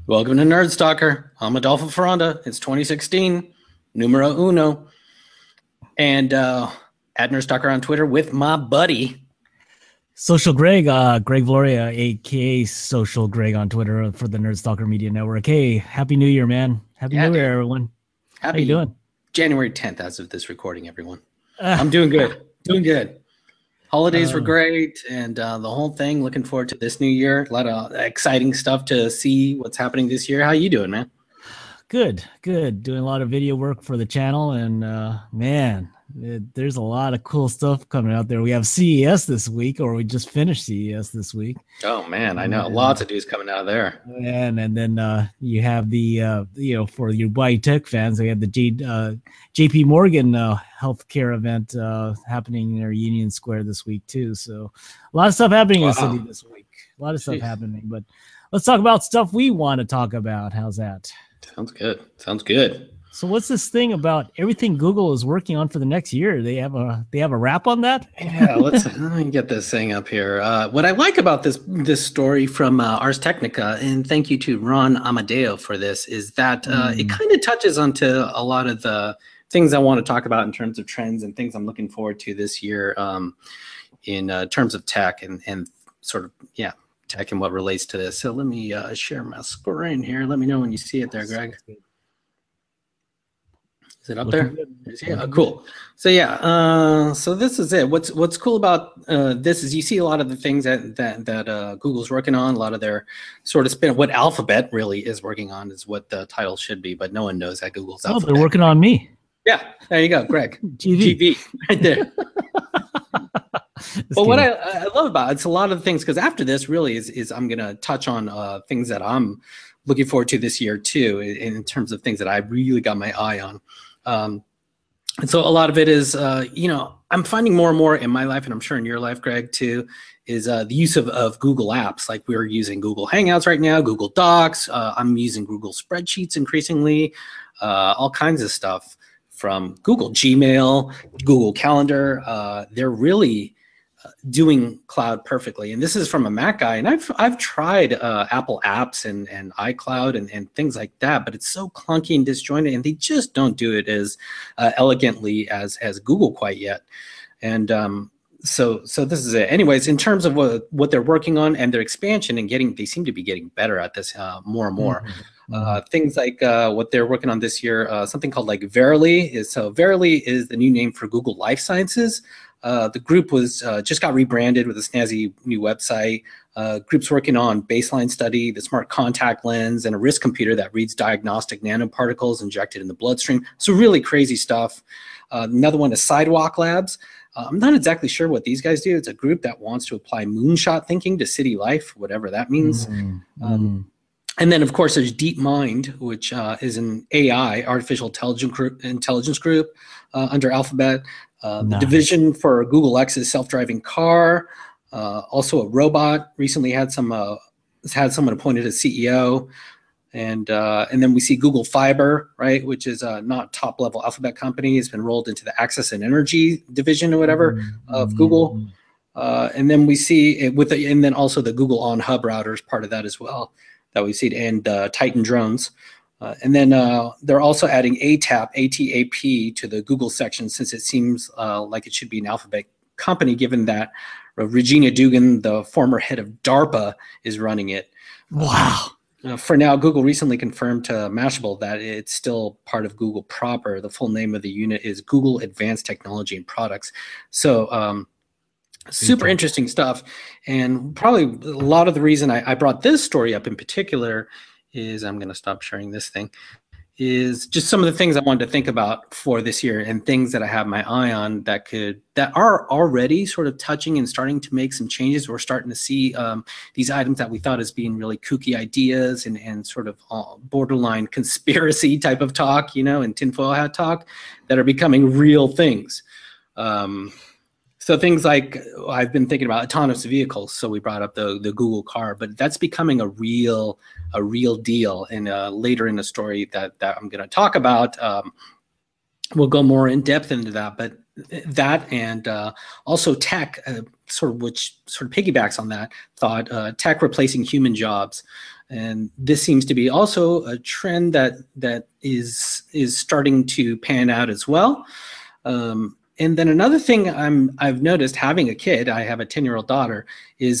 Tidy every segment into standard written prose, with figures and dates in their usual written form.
Welcome to Nerd Stalker. I'm Adolfo Ferranda. It's 2016, numero uno. And at Nerd Stalker on Twitter with my buddy. Social Greg, Greg Valoria, aka Social Greg on Twitter for the Nerd Stalker Media Network. Hey, happy New Year, man! Happy New Year, everyone. Happy How you doing? January 10th, as of this recording, everyone. I'm doing good. Doing good. Holidays were great, and the whole thing. Looking forward to this new year. A lot of exciting stuff to see what's happening this year. How you doing, man? Good. Doing a lot of video work for the channel, and man, there's a lot of cool stuff coming out there. We have CES this week, or we just finished CES this week. Oh man, I know lots of news coming out of there. And then you have the for your Hawaii Tech fans, we have the JP Morgan healthcare event happening near Union Square this week too. So a lot of stuff happening in the city this week. A lot of stuff happening, but let's talk about stuff we want to talk about. How's that? Sounds good. So what's this thing about everything Google is working on for the next year? They have a wrap on that? Yeah, let me get this thing up here. What I like about this story from Ars Technica, and thank you to Ron Amadeo for this, is that it kind of touches onto a lot of the things I want to talk about in terms of trends and things I'm looking forward to this year in terms of tech and sort of, tech and what relates to this. So let me share my screen here. Let me know when you see it there, Greg. Is it up there? Yeah, cool. So so this is it. What's cool about this is you see a lot of the things that Google's working on. A lot of their sort of spin. What Alphabet really is working on is what the title should be, but no one knows that Google's Alphabet. They're working on me. Yeah, there you go, Greg. GV right there. But what I love about it's a lot of things, because after this really is I'm going to touch on things that I'm looking forward to this year too, in terms of things that I really got my eye on. And so a lot of it is, I'm finding more and more in my life, and I'm sure in your life, Greg, too, is the use of Google apps. Like we're using Google Hangouts right now, Google Docs. I'm using Google Spreadsheets increasingly, all kinds of stuff from Google Gmail, Google Calendar. They're really doing cloud perfectly. And this is from a Mac guy. And I've tried Apple apps and iCloud and things like that, but it's so clunky and disjointed, and they just don't do it as elegantly as Google quite yet. And so this is it. Anyways, in terms of what they're working on and their expansion and they seem to be getting better at this more and more. Things like what they're working on this year, something called like Verily. Verily is the new name for Google Life Sciences. The group was just got rebranded with a snazzy new website. Group's working on baseline study, the smart contact lens, and a wrist computer that reads diagnostic nanoparticles injected in the bloodstream. So really crazy stuff. Another one is Sidewalk Labs. I'm not exactly sure what these guys do. It's a group that wants to apply moonshot thinking to city life, whatever that means. And then, of course, there's DeepMind, which is an AI, artificial intelligence group under Alphabet. The division for Google X's self-driving car. Also, a robot recently had someone appointed as CEO. And then we see Google Fiber, right, which is not top-level Alphabet company. It's been rolled into the Access and Energy division or whatever of Google. And then we see it and then also the Google On Hub routers, part of that as well, that we see, and Titan drones. And then they're also adding ATAP to the Google section, since it seems like it should be an Alphabet company, given that Regina Dugan, the former head of DARPA, is running it. Wow. For now, Google recently confirmed to Mashable that it's still part of Google proper. The full name of the unit is Google Advanced Technology and Products. So super interesting stuff. And probably a lot of the reason I brought this story up in particular is, I'm going to stop sharing this thing, is just some of the things I wanted to think about for this year, and things that I have my eye on that are already sort of touching and starting to make some changes. We're starting to see these items that we thought as being really kooky ideas and sort of borderline conspiracy type of talk, and tinfoil hat talk, that are becoming real things. So things like, I've been thinking about autonomous vehicles. So we brought up the Google car, but that's becoming a real deal. And later in the story that I'm going to talk about, we'll go more in depth into that. But that, and also tech, which sort of piggybacks on that thought, tech replacing human jobs. And this seems to be also a trend that is starting to pan out as well. And then another thing I've noticed having a kid, I have a 10-year-old daughter, is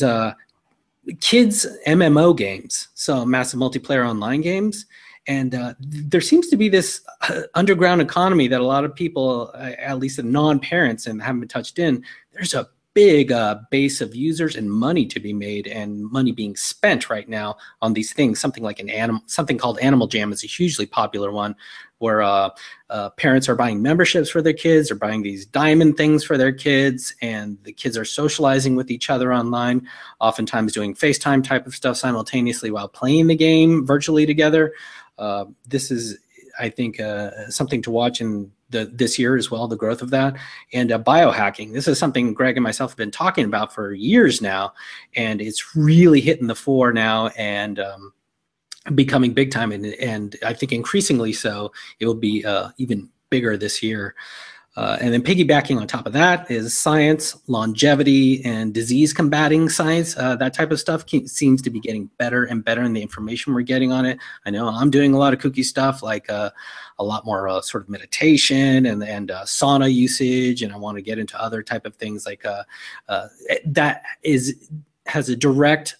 kids MMO games, so massive multiplayer online games. And there seems to be this underground economy that a lot of people, at least the non-parents and haven't been touched in, there's a big base of users and money to be made and money being spent right now on these things. Something called Animal Jam is a hugely popular one, where parents are buying memberships for their kids, or buying these diamond things for their kids, and the kids are socializing with each other online, oftentimes doing FaceTime type of stuff simultaneously while playing the game virtually together. This is, I think, something to watch in this year as well, the growth of that. And biohacking. This is something Greg and myself have been talking about for years now, and it's really hitting the fore now and becoming big time. And I think increasingly so, it will be even bigger this year. And then piggybacking on top of that is science, longevity, and disease combating science. That type of stuff seems to be getting better and better in the information we're getting on it. I know I'm doing a lot of kooky stuff, like a lot more sort of meditation and sauna usage, and I want to get into other type of things like that has a direct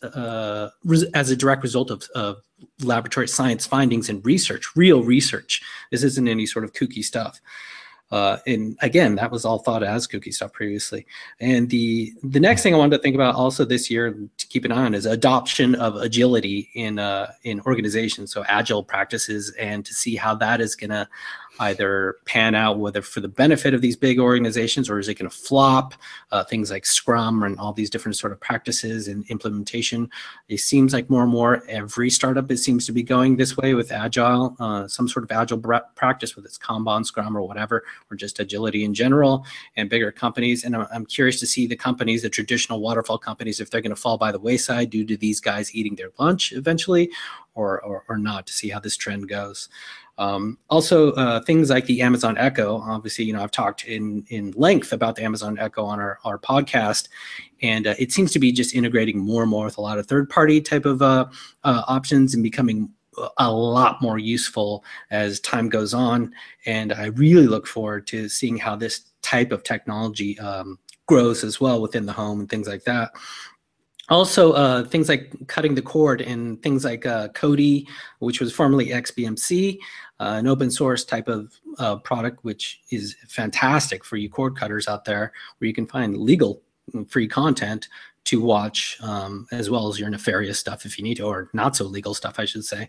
result of laboratory science findings and research, real research. This isn't any sort of kooky stuff. And again, that was all thought as kooky stuff previously. And the next thing I wanted to think about also this year to keep an eye on is adoption of agility in organizations, so agile practices, and to see how that is going to either pan out, whether for the benefit of these big organizations, or is it going to flop? Things like Scrum and all these different sort of practices and implementation. It seems like more and more every startup seems to be going this way with agile, some sort of agile practice, whether it's Kanban, Scrum, or whatever, or just agility in general, and bigger companies. And I'm curious to see the companies, the traditional waterfall companies, if they're going to fall by the wayside due to these guys eating their lunch eventually, or not, to see how this trend goes. Also, things like the Amazon Echo. Obviously, I've talked in length about the Amazon Echo on our podcast, and it seems to be just integrating more and more with a lot of third-party type of options and becoming a lot more useful as time goes on. And I really look forward to seeing how this type of technology grows as well within the home and things like that. Also, things like cutting the cord and things like Kodi, which was formerly XBMC, an open source type of product, which is fantastic for you cord cutters out there, where you can find legal free content to watch, as well as your nefarious stuff if you need to, or not so legal stuff, I should say.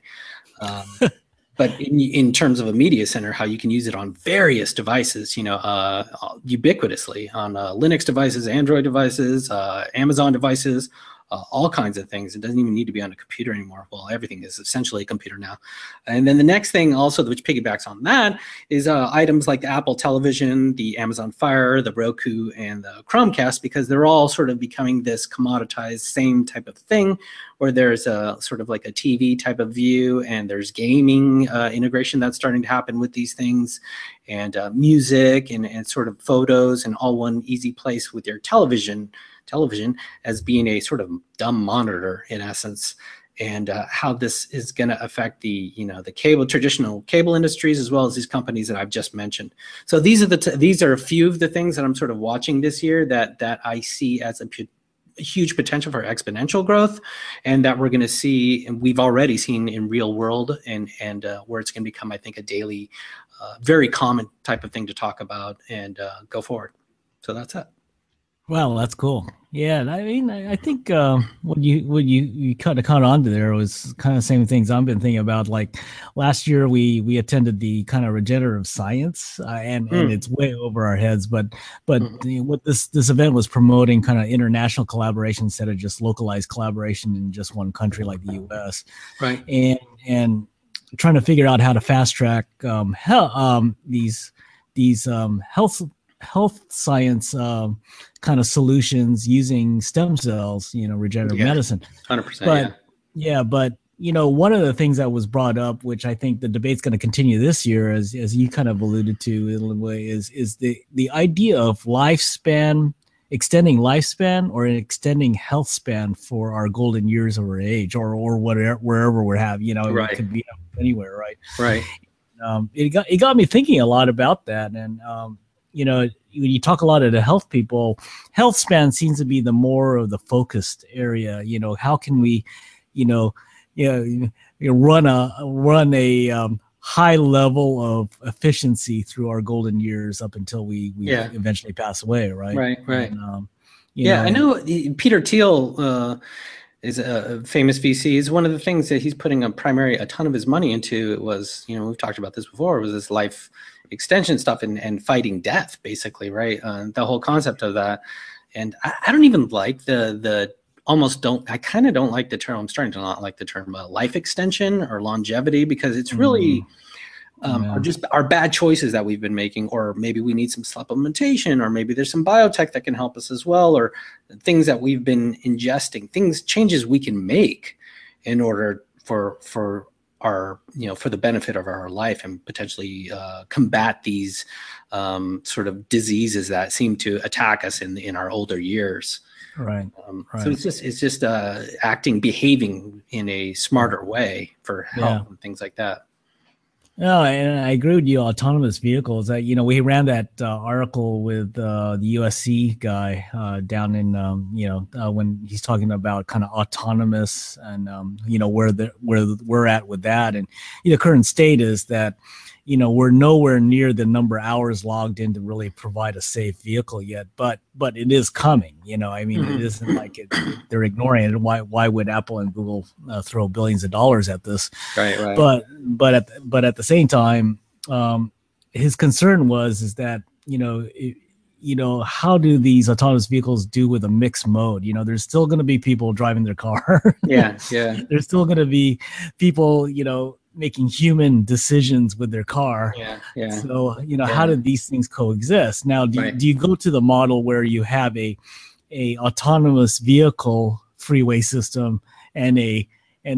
But in terms of a media center, how you can use it on various devices, ubiquitously on Linux devices, Android devices, Amazon devices, all kinds of things. It doesn't even need to be on a computer anymore. Well, everything is essentially a computer now. And then the next thing also, which piggybacks on that, is items like the Apple Television, the Amazon Fire, the Roku, and the Chromecast, because they're all sort of becoming this commoditized same type of thing, where there's a sort of like a TV type of view, and there's gaming integration that's starting to happen with these things, and music and sort of photos, and all one easy place with your television as being a sort of dumb monitor in essence. And how this is going to affect the traditional cable industries, as well as these companies that I've just mentioned. So these are a few of the things that I'm sort of watching this year that I see as a huge potential for exponential growth, and that we're going to see, and we've already seen in real world, and where it's going to become, I think, a daily, very common type of thing to talk about and go forward. So that's it. Well, that's cool. Yeah, I mean, I think what you kind of caught on to there was kind of the same things I've been thinking about. Like last year, we attended the kind of regenerative science, and it's way over our heads. But what this event was promoting, kind of international collaboration instead of just localized collaboration in just one country like the U.S. Right. And trying to figure out how to fast track these health science kind of solutions using stem cells, regenerative medicine. 100%. But one of the things that was brought up, which I think the debate's going to continue this year, as you kind of alluded to in a way, is the idea of lifespan extending lifespan or extending health span for our golden years of our age, or whatever, wherever we're having, it could be anywhere, right? Right. It got me thinking a lot about that. And, when you talk a lot of the health people, health span seems to be the more of the focused area. How can we, run a high level of efficiency through our golden years up until we eventually pass away, right? Right. And, I know Peter Thiel is a famous VC. Is one of the things that he's putting a ton of his money into was, we've talked about this before, was this life extension stuff and fighting death, basically, right? The whole concept of that. And I don't even like I kind of don't like the term. I'm starting to not like the term life extension or longevity, because it's really our bad choices that we've been making, or maybe we need some supplementation, or maybe there's some biotech that can help us as well, or things that we've been ingesting, changes we can make in order for our, for the benefit of our life, and potentially combat these sort of diseases that seem to attack us in our older years. Right. So it's just behaving in a smarter way for health and things like that. No, and I agree with you. Autonomous vehicles. We ran that article with the USC guy down in when he's talking about kind of autonomous and where we're at with that. And the current state is that we're nowhere near the number of hours logged in to really provide a safe vehicle yet, but it is coming. It isn't like they're ignoring it. Why would Apple and Google throw billions of dollars at this? Right. But at the same time, his concern is that how do these autonomous vehicles do with a mixed mode? There's still going to be people driving their car. Yeah. There's still going to be people making human decisions with their car. Yeah. So, how do these things coexist? Now, do you go to the model where you have a autonomous vehicle freeway system and a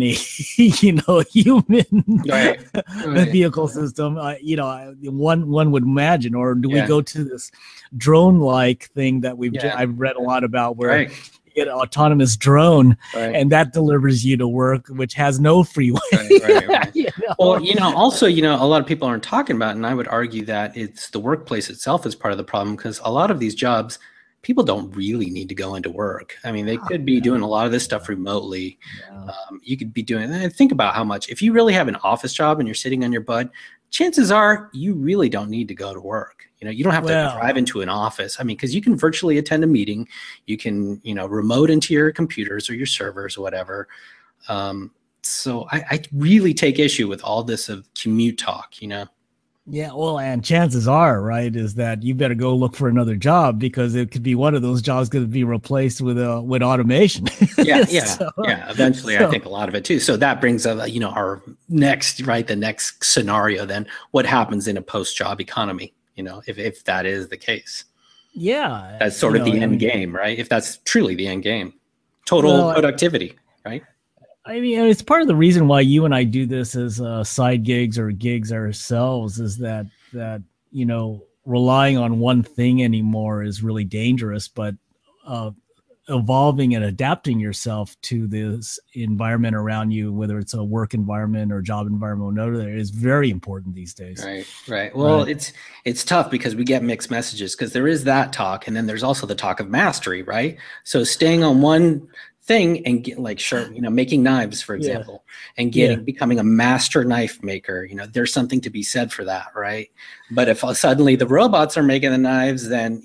human vehicle system? One would imagine, or do we go to this drone-like thing that I've read a lot about, where you get an autonomous drone and that delivers you to work, which has no freeway. Right. Well, also, a lot of people aren't talking about, and I would argue that it's the workplace itself is part of the problem, because a lot of these jobs, people don't really need to go into work. I mean, they could be doing a lot of this stuff remotely. You could be doing, and think about how much, if you really have an office job and you're sitting on your butt, chances are you really don't need to go to work. You don't have to drive into an office. I mean, because you can virtually attend a meeting, you can, remote into your computers or your servers or whatever. So I really take issue with all this of commute talk, Yeah, well, and chances are, right, is that you better go look for another job, because it could be one of those jobs going to be replaced with automation. Yeah. Eventually, I think a lot of it too. So that brings up, our the next scenario. Then what happens in a post-job economy? If that is the case. Yeah, that's sort of the end game, right? If that's truly the end game, total productivity, right? I mean, it's part of the reason why you and I do this as side gigs or gigs ourselves, is that relying on one thing anymore is really dangerous. But evolving and adapting yourself to this environment around you, whether it's a work environment or job environment, is very important these days. Right. Well, it's tough because we get mixed messages, because there is that talk, and then there's also the talk of mastery, right? So staying on one thing and get making knives, for example, and becoming a master knife maker, there's something to be said for that, right? But if suddenly the robots are making the knives, then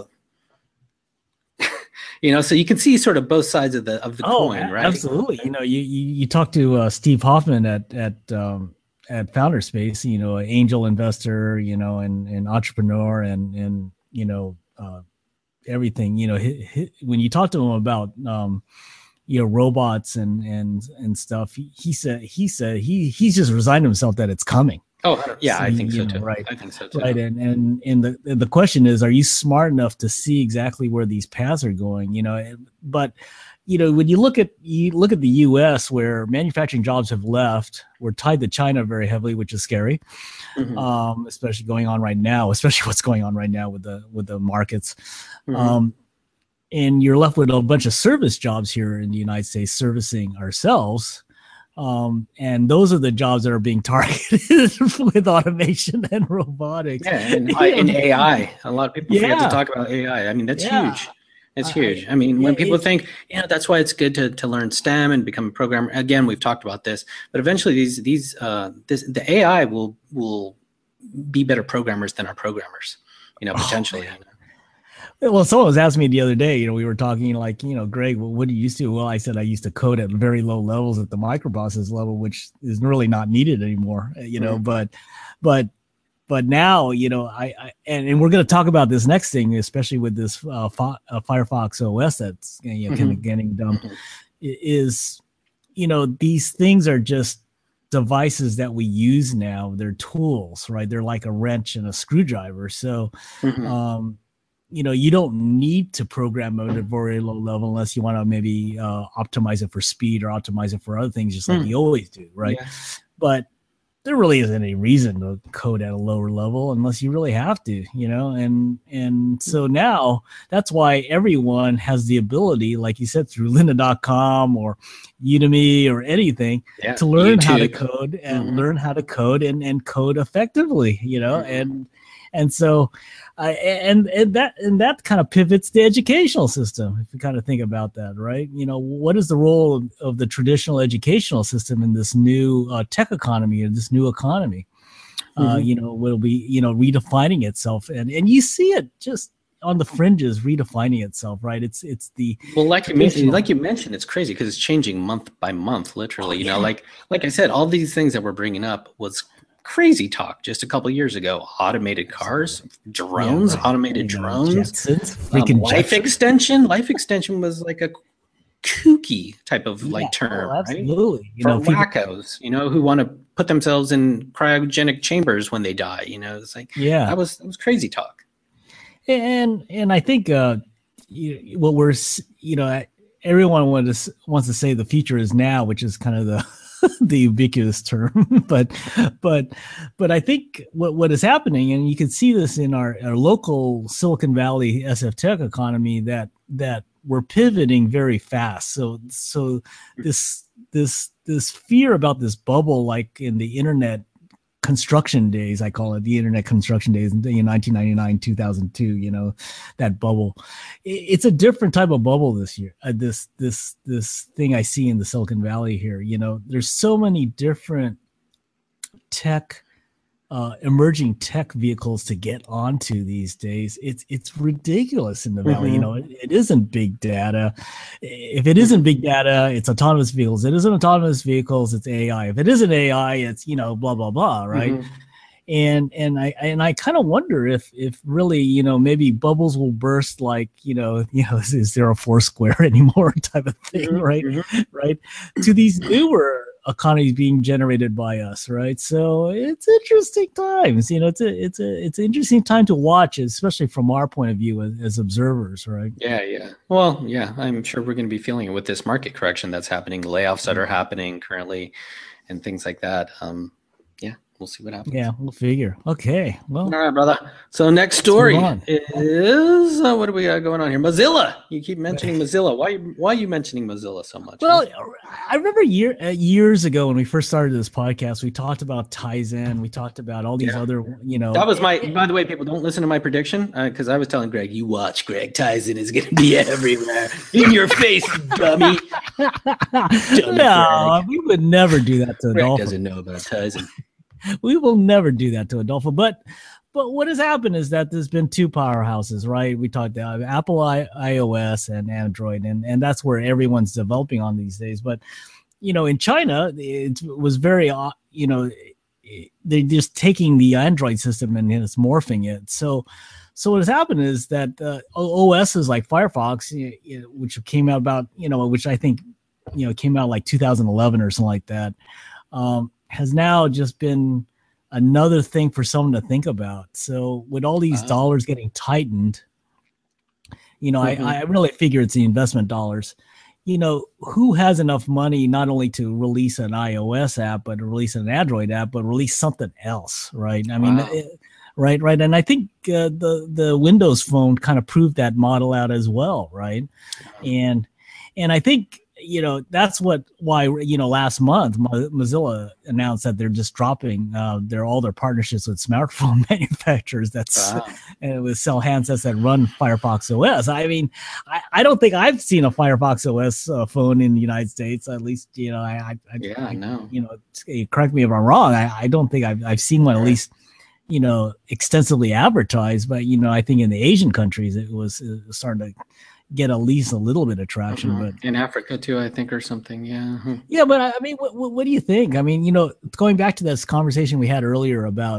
so you can see sort of both sides of the coin, right? Absolutely. You talk to Steve Hoffman at Founderspace, an angel investor, and entrepreneur, and everything. When you talk to him about robots and stuff, he said he's just resigned himself that it's coming. Oh, yeah, I think so too. Right. I think so too. Right. And the question is, are you smart enough to see exactly where these paths are going? But when you look at the US, where manufacturing jobs have left, we're tied to China very heavily, which is scary. Especially what's going on right now with the markets. and you're left with a bunch of service jobs here in the United States servicing ourselves. And those are the jobs that are being targeted with automation and robotics. Yeah, and AI. A lot of people forget to talk about AI. I mean, that's huge. It's huge. I mean, when people think, that's why it's good to learn STEM and become a programmer. Again, we've talked about this, but eventually the AI will be better programmers than our programmers, potentially. Well, someone was asking me the other day, we were talking like, Greg, what do you used to? Well, I said I used to code at very low levels at the microprocessor level, which is really not needed anymore, but now, and we're going to talk about this next thing, especially with this Firefox OS that's kind of getting dumped, is, these things are just devices that we use now. They're tools, right? They're like a wrench and a screwdriver. So, you don't need to program at a very low level unless you want to maybe optimize it for speed or optimize it for other things, just like you always do, right? Yeah. But there really isn't any reason to code at a lower level unless you really have to, and so now that's why everyone has the ability, like you said, through lynda.com or Udemy or anything, to learn how to code and learn how to code and code effectively, and so and that kind of pivots the educational system, if you kind of think about that, right? What is the role of the traditional educational system in this new tech economy or this new economy? Will be redefining itself, and you see it just on the fringes redefining itself, right? It's the like you mentioned, it's crazy because it's changing month by month, literally. Like I said, all these things that we're bringing up was crazy talk just a couple of years ago. Automated cars, drones, automated drones, Jetsons, life extension. Life extension was like a kooky type of term, absolutely, right? For wackos, who want to put themselves in cryogenic chambers when they die. It's like, that was crazy talk. And I think what we're, everyone wants to say the future is now, which is kind of the the ubiquitous term, but I think what is happening, and you can see this in our local Silicon Valley SF Tech economy, that we're pivoting very fast. So this fear about this bubble, like in the internet construction days, I call it the internet construction days in 1999, 2002, that bubble. It's a different type of bubble this year. This thing I see in the Silicon Valley here, there's so many different emerging tech vehicles to get onto these days. It's ridiculous in the Valley. It isn't big data. If it isn't big data, it's autonomous vehicles. It isn't autonomous vehicles, it's AI. If it isn't AI, it's blah blah blah, right? And I kind of wonder if really maybe bubbles will burst, like is there a Foursquare anymore type of thing, right? To these newer economies being generated by us, right? So it's interesting times. It's an interesting time to watch, especially from our point of view as observers, right? Yeah. Well, yeah, I'm sure we're going to be feeling it with this market correction that's happening, layoffs that are happening currently, and things like that. We'll see what happens. Yeah, we'll figure. Okay. Well, all right, brother. So next story is what do we got going on here? Mozilla. You keep mentioning Mozilla. Why are you mentioning Mozilla so much? Well, I remember years ago when we first started this podcast, we talked about Tizen. We talked about all these other, That was by the way, people don't listen to my prediction because I was telling Greg, you watch, Greg, Tizen is going to be everywhere in your face, dummy. No, we would never do that to Greg doesn't know about Tizen. We will never do that to Adolfo. But what has happened is that there's been two powerhouses, right? We talked about Apple iOS and Android, and that's where everyone's developing on these days. But, in China, it was very, they're just taking the Android system and it's morphing it. So what has happened is that OSs like Firefox, which came out about, which I think, came out like 2011 or something like that, has now just been another thing for someone to think about. So with all these dollars getting tightened, I really figure it's the investment dollars. Who has enough money not only to release an iOS app, but to release an Android app, but release something else, right? I mean, right. And I think the Windows Phone kind of proved that model out as well, right? And I think that's why last month Mozilla announced that they're just dropping all their partnerships with smartphone manufacturers with sell handsets that run Firefox OS. I mean, I don't think I've seen a Firefox OS phone in the United States. At least no. Correct me if I'm wrong. I don't think I've seen one, at least extensively advertised. But I think in the Asian countries it was starting to get at least a little bit of traction. But in Africa too, I think, or something. Yeah, but I mean, what do you think? I mean, going back to this conversation we had earlier about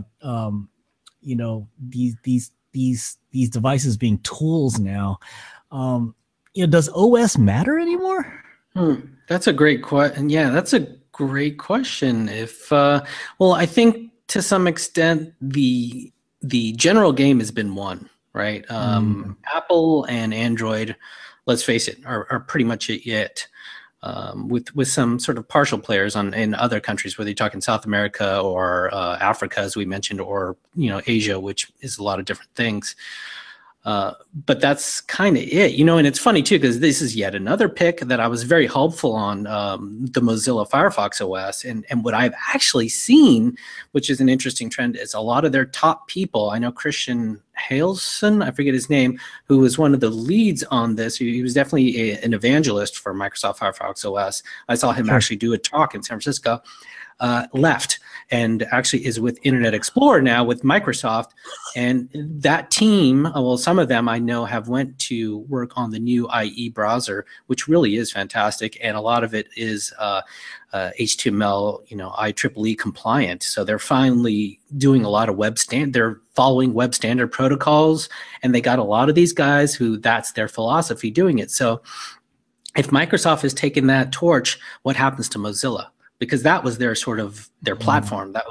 these devices being tools now, does OS matter anymore? That's a great question. Yeah, that's a great question. Well, I think to some extent the general game has been won. Right. Apple and Android, let's face it, are pretty much it. With some sort of partial players in other countries, whether you're talking South America or Africa, as we mentioned, or Asia, which is a lot of different things. But that's kind of it, and it's funny too, because this is yet another pick that I was very hopeful on, the Mozilla Firefox OS. And what I've actually seen, which is an interesting trend, is a lot of their top people. I know Christian Haleson, I forget his name, who was one of the leads on this. He was definitely an evangelist for Microsoft Firefox OS. I saw him actually do a talk in San Francisco. Left and actually is with Internet Explorer now with Microsoft, and that team, well, some of them I know have went to work on the new IE browser, which really is fantastic, and a lot of it is HTML, IEEE compliant. So they're finally doing a lot of they're following web standard protocols, and they got a lot of these guys who that's their philosophy doing it. So if Microsoft has taken that torch, what happens to Mozilla? Because that was their sort of their platform. There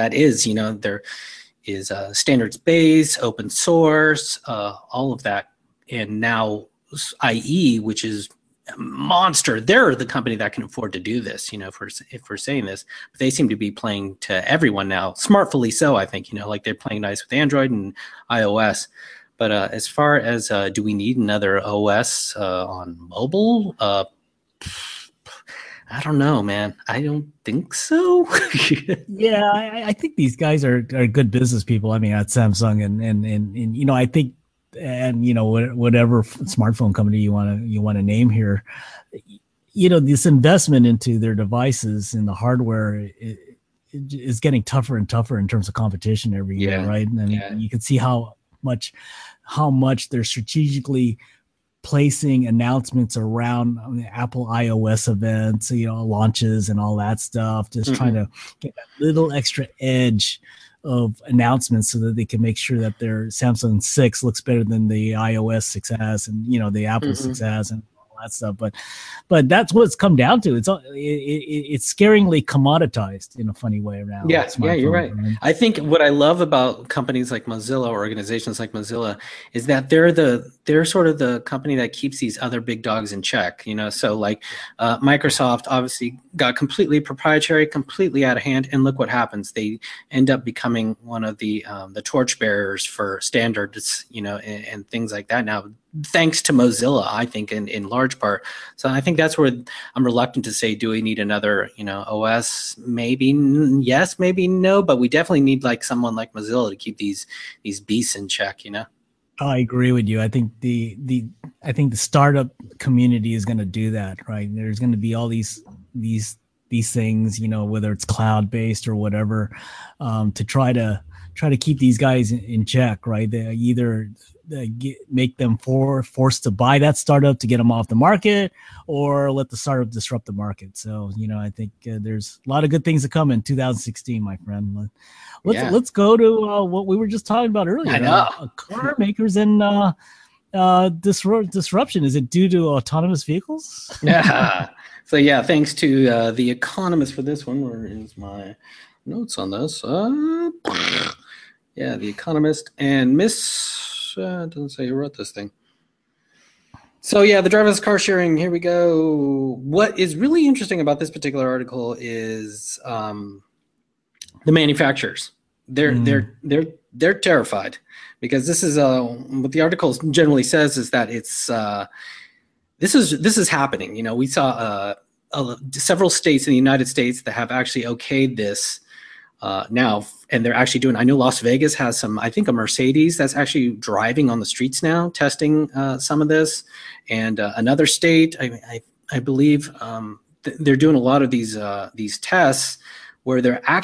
is standards-based, open source, all of that. And now IE, which is a monster, they're the company that can afford to do this, if we're saying this. But they seem to be playing to everyone now, smartfully so, I think, like they're playing nice with Android and iOS. But as far as do we need another OS on mobile? I don't know, man. I don't think so. Yeah, I think these guys are good business people. I mean, at Samsung and I think, and whatever smartphone company you want to name here, this investment into their devices and the hardware is getting tougher and tougher in terms of competition every year, right? And you can see how much they're strategically placing announcements around Apple iOS events, launches and all that stuff, just trying to get that little extra edge of announcements so that they can make sure that their Samsung 6 looks better than the iOS 6S and, the Apple 6S and all that stuff. But that's what it's come down to. It's scaringly commoditized in a funny way now. Yeah, you're right. I think what I love about companies like Mozilla, or organizations like Mozilla, is that they're sort of the company that keeps these other big dogs in check. So like Microsoft obviously got completely proprietary, completely out of hand, and look what happens. They end up becoming one of the torchbearers for standards, and things like that now, thanks to Mozilla, I think, in large part. So I think that's where I'm reluctant to say, do we need another, OS? Maybe yes, maybe no, but we definitely need like someone like Mozilla to keep these beasts in check, I agree with you. I think the startup community is going to do that, right? There's going to be all these things, whether it's cloud based or whatever, to try to keep these guys in check, right? They either make them forced to buy that startup to get them off the market, or let the startup disrupt the market. So, I think there's a lot of good things to come in 2016, my friend. Let's go to what we were just talking about earlier. I know. Car makers and disruption. Is it due to autonomous vehicles? Yeah. So thanks to The Economist for this one. Where is my notes on this? The Economist and it doesn't say who wrote this thing. So the driverless car sharing, here we go. What is really interesting about this particular article is the manufacturers. They're terrified, because this is what the article generally says is that it's this is happening. You know, we saw several states in the United States that have actually okayed this now, and they're actually doing. I know Las Vegas has some. I think a Mercedes that's actually driving on the streets now, testing some of this, and another state, I believe, they're doing a lot of these tests where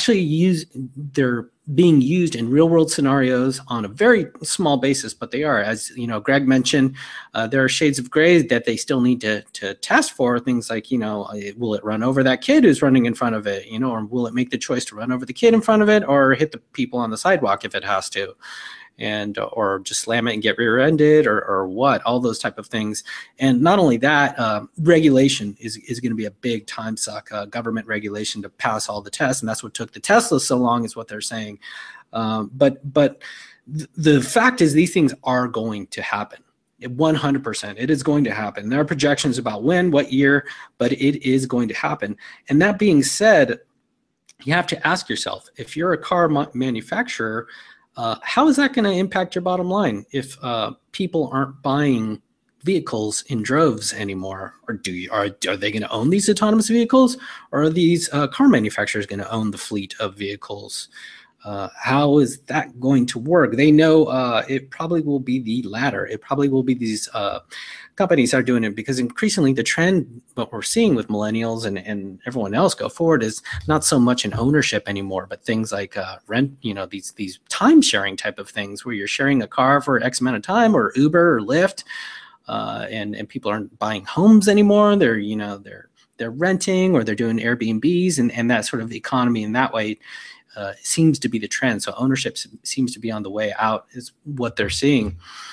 they're being used in real world scenarios on a very small basis, but they are, as you know, Greg mentioned, there are shades of gray that they still need to test for things like, you know, will it run over that kid who's running in front of it, you know, or will it make the choice to run over the kid in front of it or hit the people on the sidewalk if it has to, and or just slam it and get rear-ended or what, all those type of things. And not only that, regulation is going to be a big time suck, government regulation to pass all the tests, and that's what took the Tesla so long, is what they're saying. But the fact is, these things are going to happen. 100%, it is going to happen. There are projections about when, what year, but it is going to happen. And that being said, you have to ask yourself, if you're a car manufacturer, how is that going to impact your bottom line if people aren't buying vehicles in droves anymore? Or are they going to own these autonomous vehicles, or are these car manufacturers going to own the fleet of vehicles? How is that going to work? They know it probably will be the latter. It probably will be these companies are doing it, because increasingly the trend, what we're seeing with millennials and everyone else go forward, is not so much in ownership anymore, but things like rent, you know, these time sharing type of things where you're sharing a car for X amount of time, or Uber or Lyft, and people aren't buying homes anymore. They're renting, or they're doing Airbnbs, and that sort of economy in that way seems to be the trend. So ownership seems to be on the way out, is what they're seeing.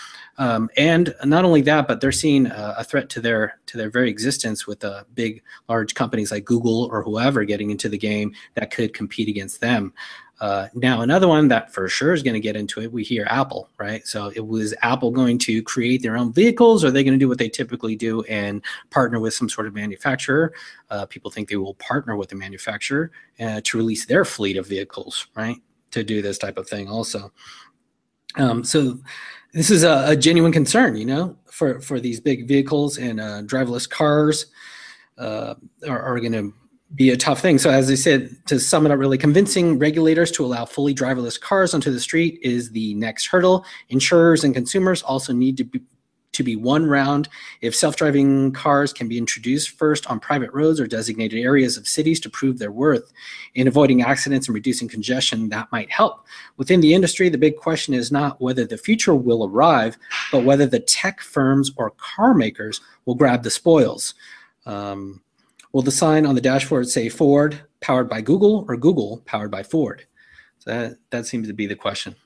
And not only that, but they're seeing a threat to their very existence with big, large companies like Google or whoever getting into the game that could compete against them. Now, another one that for sure is going to get into it, we hear Apple, right? So was Apple going to create their own vehicles, or are they going to do what they typically do and partner with some sort of manufacturer? People think they will partner with the manufacturer to release their fleet of vehicles, right? To do this type of thing also. So this is a genuine concern, you know, for these big vehicles, and driverless cars are going to be a tough thing. So as I said, to sum it up really, convincing regulators to allow fully driverless cars onto the street is the next hurdle. Insurers and consumers also need to be one round. If self-driving cars can be introduced first on private roads or designated areas of cities to prove their worth in avoiding accidents and reducing congestion, that might help. Within the industry, the big question is not whether the future will arrive, but whether the tech firms or car makers will grab the spoils. Will the sign on the dashboard say Ford powered by Google, or Google powered by Ford? So that seems to be the question.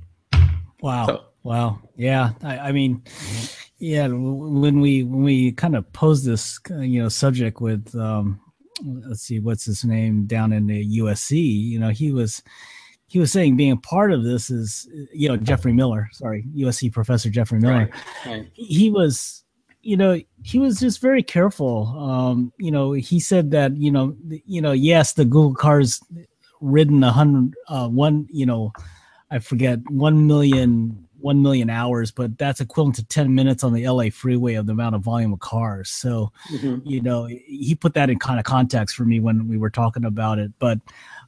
Wow. Wow. Yeah. I mean, yeah, when we kind of posed this, you know, subject with, let's see, what's his name down in the USC, you know, he was saying being a part of this is, you know, USC professor Jeffrey Miller. Right. He was just very careful. You know, he said that, yes, the Google car's ridden 1 million hours, but that's equivalent to 10 minutes on the LA freeway of the amount of volume of cars. So, you know, he put that in kind of context for me when we were talking about it. But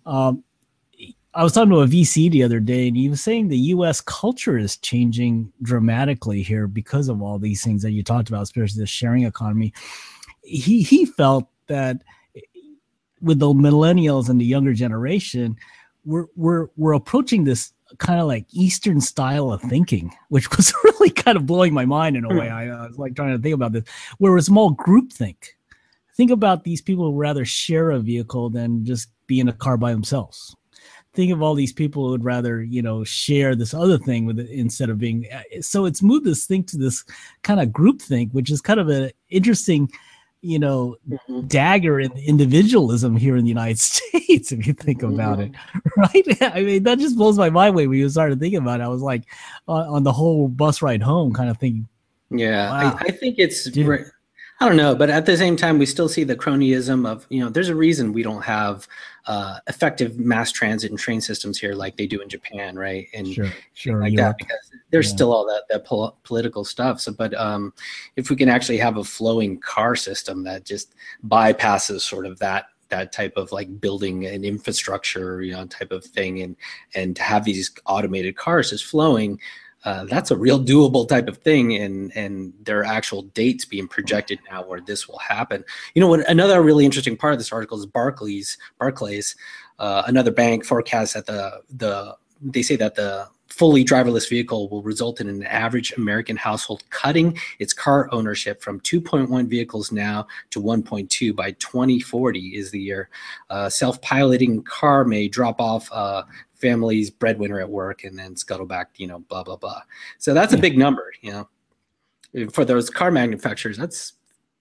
I was talking to a VC the other day, and he was saying the U.S. culture is changing dramatically here because of all these things that you talked about, especially the sharing economy. He felt that with the millennials and the younger generation, we're approaching this kind of like Eastern style of thinking, which was really kind of blowing my mind in a way. I was like trying to think about this, where it's more groupthink. Think about these people who rather share a vehicle than just be in a car by themselves. Think of all these people who would rather, you know, share this other thing with it instead of being. So it's moved this thing to this kind of groupthink, which is kind of an interesting, you know, dagger in individualism here in the United States, if you think about it, right? I mean, that just blows my mind when we started thinking about it. I was like, on the whole bus ride home kind of thing. Yeah, wow. I think it's I don't know, but at the same time, we still see the cronyism of, there's a reason we don't have effective mass transit and train systems here like they do in Japan, right? And Sure, like that, Europe. because there's Yeah. still all that political stuff. So, but if we can actually have a flowing car system that just bypasses sort of that type of like building an infrastructure, type of thing, and to have these automated cars just flowing, that's a real doable type of thing, and there are actual dates being projected now where this will happen. What another really interesting part of this article is Barclays, another bank forecasts that they say that the fully driverless vehicle will result in an average American household cutting its car ownership from 2.1 vehicles now to 1.2 by 2040 is the year. Self-piloting car may drop off family's breadwinner at work and then scuttle back, blah, blah, blah. So that's a big number, for those car manufacturers. That's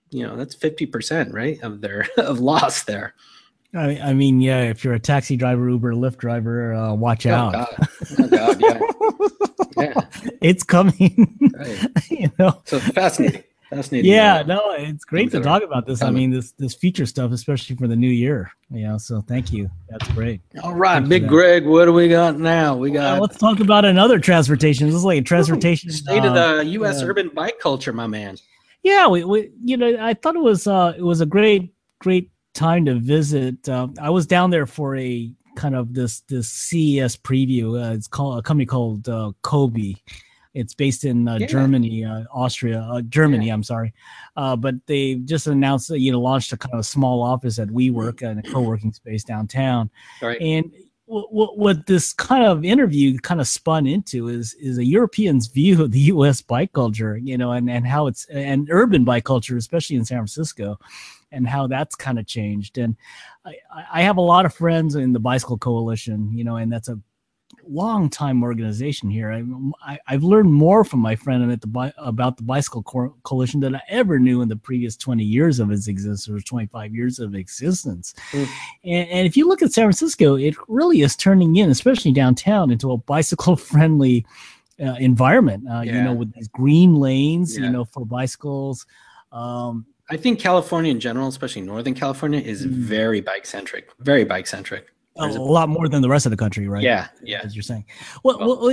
50%, right, of their of loss there. I mean, yeah, if you're a taxi driver, Uber, Lyft driver, watch out. God, yeah. Yeah. It's coming. Right. So fascinating. Yeah, no, it's great to talk about this. Coming. I mean, this future stuff, especially for the new year. So thank you. That's great. All right, Thanks Big Greg, what do we got now? Let's talk about another transportation. This is like a transportation state of the U.S. urban bike culture, my man. Yeah, we I thought it was a great time to visit. I was down there for a kind of this CES preview. It's called a company called Kobe. It's based in Germany, Austria, Germany. Yeah. I'm sorry, but they just announced launched a kind of a small office at WeWork and a co-working space downtown. Right. And what this kind of interview kind of spun into is a European's view of the U.S. bike culture, and how it's and urban bike culture, especially in San Francisco, and how that's kind of changed. And I have a lot of friends in the Bicycle Coalition, and that's a long time organization here. I've learned more from my friend about the Bicycle Coalition than I ever knew in the previous 20 years of its existence, or 25 years of existence. And if you look at San Francisco, it really is turning in, especially downtown, into a bicycle friendly environment, with these green lanes, for bicycles. I think California in general, especially Northern California, is very bike centric. A lot more than the rest of the country, right? Yeah. As you're saying. Well,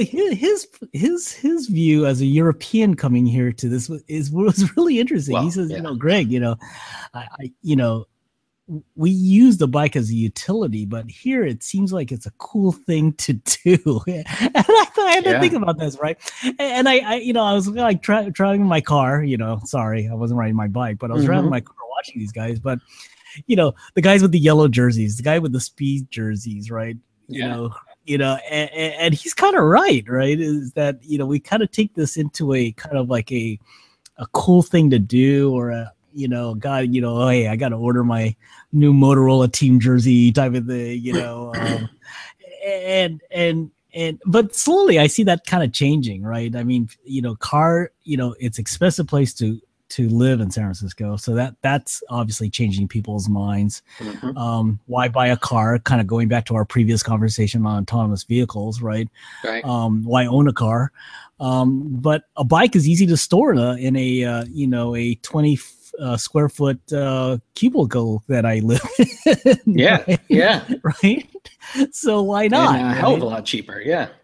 his view as a European coming here to this was really interesting. He says, Greg, we use the bike as a utility, but here it seems like it's a cool thing to do. And I had to think about this, right? And I was like driving my car. Sorry, I wasn't riding my bike, but I was driving my car watching these guys, but. The guys with the yellow jerseys, the guy with the speed jerseys, right? And he's kind of right? Is that, we kind of take this into a kind of like a cool thing to do, or hey, I got to order my new Motorola team jersey type of thing, but slowly I see that kind of changing, right? I mean, it's expensive place to live in San Francisco, so that's obviously changing people's minds. Why buy a car? Kind of going back to our previous conversation on autonomous vehicles, right? Why own a car? But a bike is easy to store in a 20 square foot cubicle that I live in. Right. So why not? And a hell of a lot cheaper.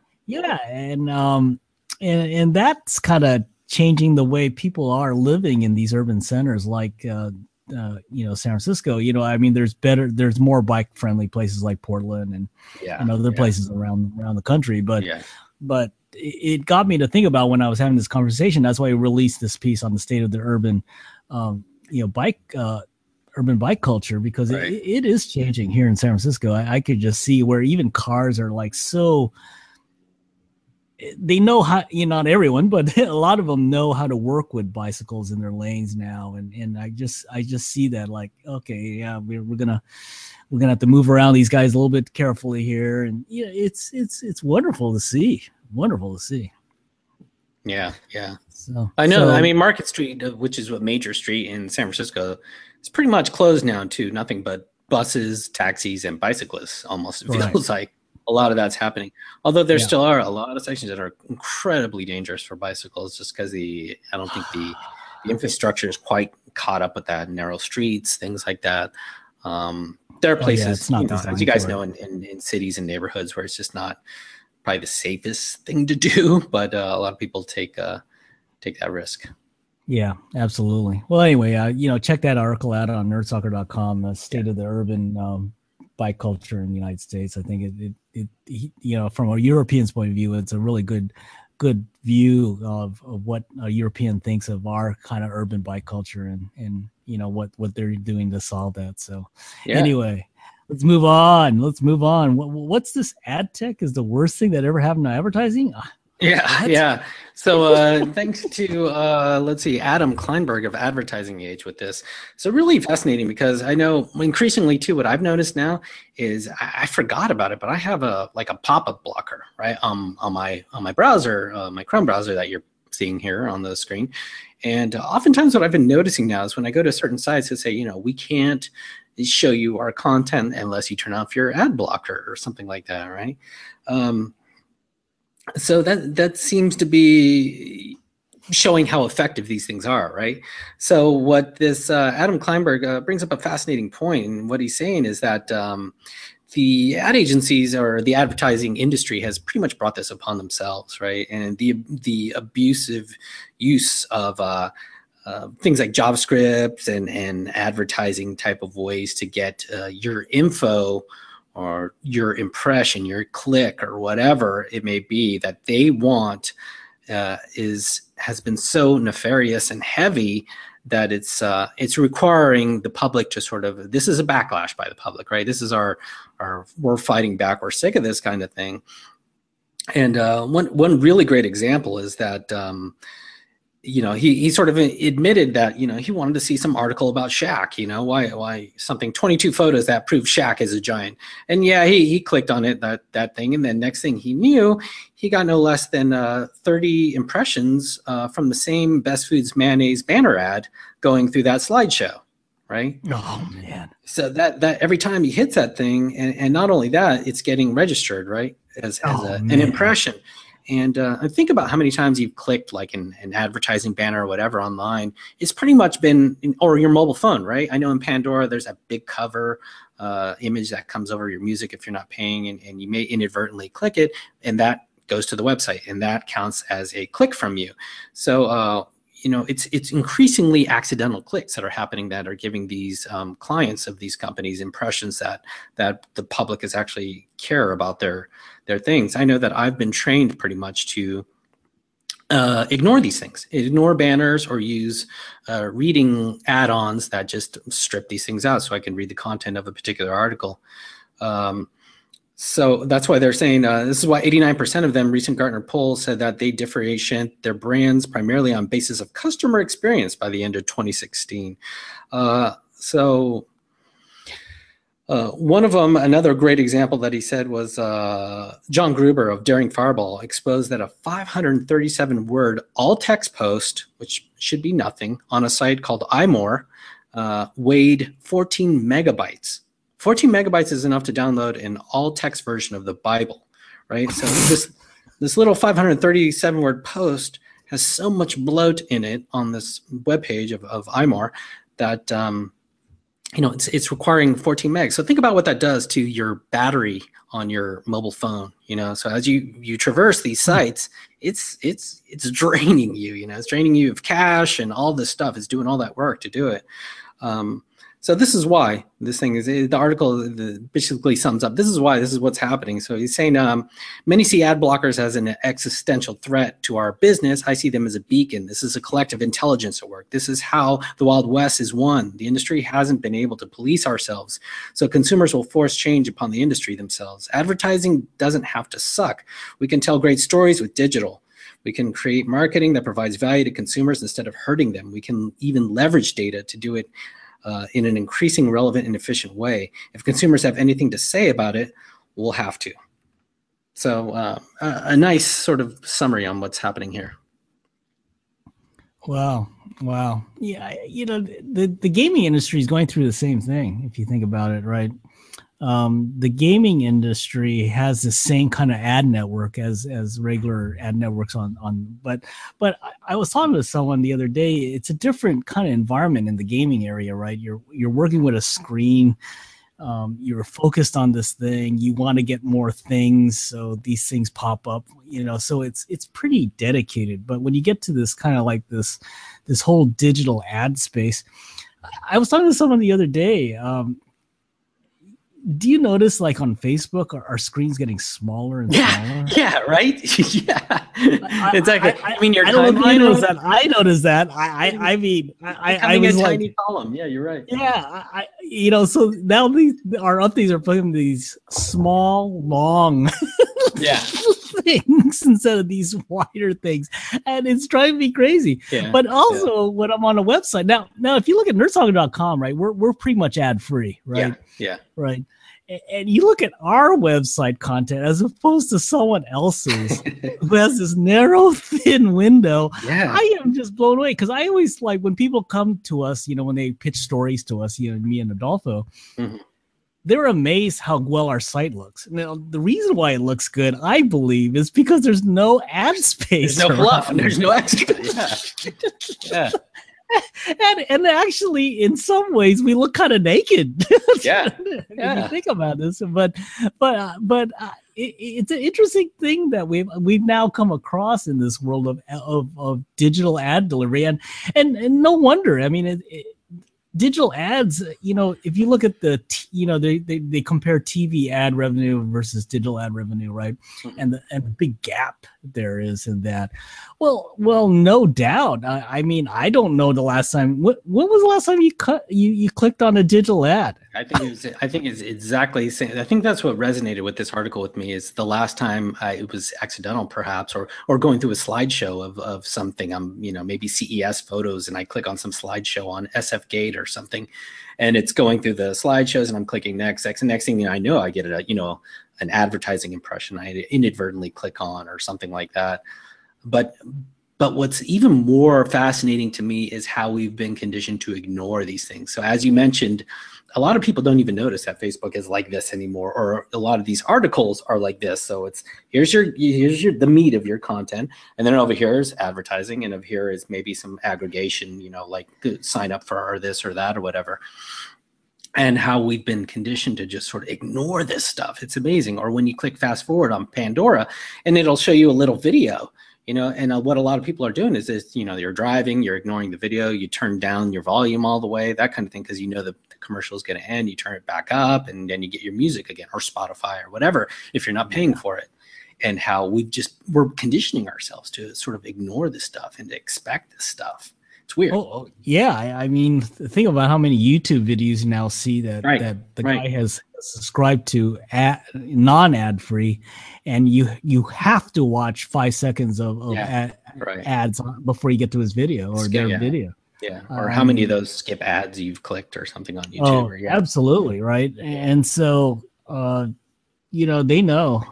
And that's kind of changing the way people are living in these urban centers like San Francisco. I mean, there's more bike friendly places like Portland and other places around the country, but it got me to think about when I was having this conversation. That's why I released this piece on the state of the urban urban bike culture, because it is changing here in San Francisco. I could just see where even cars are like so. They know how, not everyone, but a lot of them know how to work with bicycles in their lanes now. And I just see that, like, okay, yeah, we're gonna have to move around these guys a little bit carefully here. And it's wonderful to see. Yeah. So I know. I mean, Market Street, which is a major street in San Francisco, is pretty much closed now to nothing but buses, taxis, and bicyclists. Almost, it feels like. A lot of that's happening, although there still are a lot of sections that are incredibly dangerous for bicycles, just because I don't think the infrastructure is quite caught up with that, narrow streets, things like that. There are places, it's not as you guys know, in cities and neighborhoods where it's just not probably the safest thing to do, but a lot of people take that risk. Yeah, absolutely. Well, anyway, check that article out on nerdsoccer.com, the state of the urban bike culture in the United States. I think it from a European's point of view, it's a really good view of what a European thinks of our kind of urban bike culture and what they're doing to solve that. So anyway, let's move on. What's this ad tech is the worst thing that ever happened to advertising? Yeah. So thanks to Adam Kleinberg of Advertising Age with this. So really fascinating, because I know increasingly too, what I've noticed now is I forgot about it, but I have a pop-up blocker, right, on my browser, my Chrome browser that you're seeing here on the screen. And oftentimes what I've been noticing now is when I go to certain sites that say, we can't show you our content unless you turn off your ad blocker or something like that, right? So that seems to be showing how effective these things are, right? So what this Adam Kleinberg brings up a fascinating point, and what he's saying is that the ad agencies or the advertising industry has pretty much brought this upon themselves, right? And the abusive use of things like JavaScript and advertising type of ways to get your info or your impression, your click, or whatever it may be that they want has been so nefarious and heavy that it's requiring the public to sort of, this is a backlash by the public, right? This is our we're fighting back, we're sick of this kind of thing. And one really great example is that he sort of admitted that, he wanted to see some article about Shaq, why something 22 photos that prove Shaq is a giant. And he clicked on it, that thing. And then next thing he knew, he got no less than 30 impressions from the same Best Foods mayonnaise banner ad going through that slideshow. Right. Oh man. So that every time he hits that thing, and not only that, it's getting registered, right, as an impression. And think about how many times you've clicked like an advertising banner or whatever online. It's pretty much been, or your mobile phone, right? I know in Pandora, there's a big cover image that comes over your music if you're not paying, and you may inadvertently click it, and that goes to the website, and that counts as a click from you. So, it's increasingly accidental clicks that are happening that are giving these clients of these companies impressions that the public is actually care about their things. I know that I've been trained pretty much to ignore these things, ignore banners, or use reading add-ons that just strip these things out so I can read the content of a particular article. So that's why they're saying this is why 89% of them, recent Gartner poll said that they differentiate their brands primarily on basis of customer experience by the end of 2016. One of them, another great example that he said was John Gruber of Daring Fireball exposed that a 537-word all-text post, which should be nothing, on a site called iMore, weighed 14 megabytes. 14 megabytes is enough to download an all-text version of the Bible, right? So this little 537-word post has so much bloat in it on this webpage of iMore that it's requiring 14 megs. So think about what that does to your battery on your mobile phone. So as you traverse these sites, it's draining you. It's draining you of cache and all this stuff. It's doing all that work to do it. So this is why this thing is, the article basically sums up, this is what's happening. So he's saying, many see ad blockers as an existential threat to our business. I see them as a beacon. This is a collective intelligence at work. This is how the Wild West is won. The industry hasn't been able to police ourselves. So consumers will force change upon the industry themselves. Advertising doesn't have to suck. We can tell great stories with digital. We can create marketing that provides value to consumers instead of hurting them. We can even leverage data to do it in an increasing relevant and efficient way. If consumers have anything to say about it, we'll have to. So a nice sort of summary on what's happening here. Wow. Yeah, the gaming industry is going through the same thing, if you think about it, right? the gaming industry has the same kind of ad network as regular ad networks but I was talking to someone the other day. It's a different kind of environment in the gaming area, right? You're working with a screen. You're focused on this thing. You want to get more things, so these things pop up. So it's pretty dedicated. But when you get to this kind of like this whole digital ad space, I was talking to someone the other day. Do you notice, like on Facebook, our screen's getting smaller and smaller? Yeah, right. Yeah, exactly. I mean, your I don't know if you timeline. notice that. I noticed that. I mean, I Becoming was a like, tiny column. Yeah, you're right. yeah, so now our updates are putting these small, long Yeah. things instead of these wider things, and it's driving me crazy. Yeah, but also, when I'm on a website now, if you look at nerdstalker.com, right, we're pretty much ad free, right? Yeah. Right. And you look at our website content as opposed to someone else's who has this narrow, thin window. Yeah. I am just blown away, because I always like when people come to us, when they pitch stories to us, me and Adolfo, they're amazed how well our site looks. Now, the reason why it looks good, I believe, is because there's no ad space. There's no fluff and there's no extra. Yeah. And actually, in some ways, we look kind of naked. Yeah. If you think about this, but it's an interesting thing that we've now come across in this world of digital ad delivery, and no wonder. I mean, digital ads, if you look at they compare TV ad revenue versus digital ad revenue, right? And the big gap there is in that. Well, no doubt. I mean, I don't know the last time. When was the last time you clicked on a digital ad? I think it's exactly the same. I think that's what resonated with this article with me, is the last time it was accidental, perhaps, or going through a slideshow of something. I'm, maybe CES photos, and I click on some slideshow on SF Gate or something, and it's going through the slideshows, and I'm clicking next, and next thing I know, I get an advertising impression I inadvertently click on or something like that. But what's even more fascinating to me is how we've been conditioned to ignore these things. So as you mentioned, a lot of people don't even notice that Facebook is like this anymore, or a lot of these articles are like this. So it's here's the meat of your content, and then over here is advertising, and over here is maybe some aggregation, like sign up for this or that or whatever. And how we've been conditioned to just sort of ignore this stuff. It's amazing. Or when you click fast forward on Pandora, and it'll show you a little video. And what a lot of people are doing is you're driving, you're ignoring the video, you turn down your volume all the way, that kind of thing, because the commercial is going to end, you turn it back up, and then you get your music again, or Spotify or whatever, if you're not paying for it. And how we're conditioning ourselves to sort of ignore this stuff and to expect this stuff. It's weird. Oh yeah. I mean, think about how many YouTube videos you now see that the guy has subscribed to non-ad free, and you have to watch 5 seconds of ads before you get to his video or their video. Yeah. Or how many of those skip ads you've clicked or something on YouTube. Absolutely. Right. And so, they know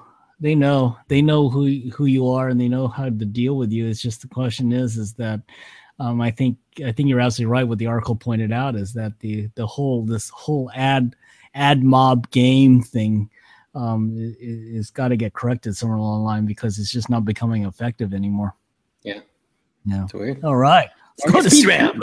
who you are, and they know how to deal with you. It's just the question is that, I think you're absolutely right. What the article pointed out is that this whole ad mob game thing is got to get corrected somewhere along the line, because it's just not becoming effective anymore. Yeah. It's weird. All right. Speed round.